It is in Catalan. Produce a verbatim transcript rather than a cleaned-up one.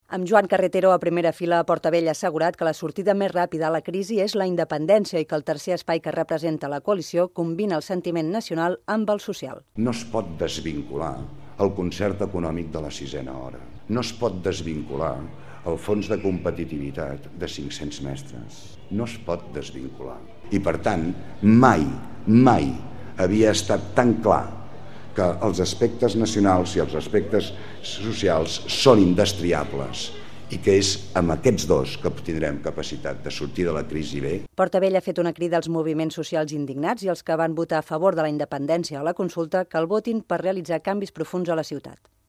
Amb Joan Carretero a primera fila, Portavell ha assegurat que la sortida més ràpida a la crisi és la independència i que el tercer espai que representa la coalició combina el sentiment nacional amb el social. No es pot desvincular el concert econòmic de la sisena hora. No es pot desvincular el fons de competitivitat de cinc-cents mestres. No es pot desvincular. I per tant, mai, mai havia estat tan clar que els aspectes nacionals i els aspectes socials són indestriables i que és amb aquests dos que tindrem capacitat de sortir de la crisi bé. Portavell ha fet una crida als moviments socials indignats i als que van votar a favor de la independència a la consulta que el votin per realitzar canvis profunds a la ciutat.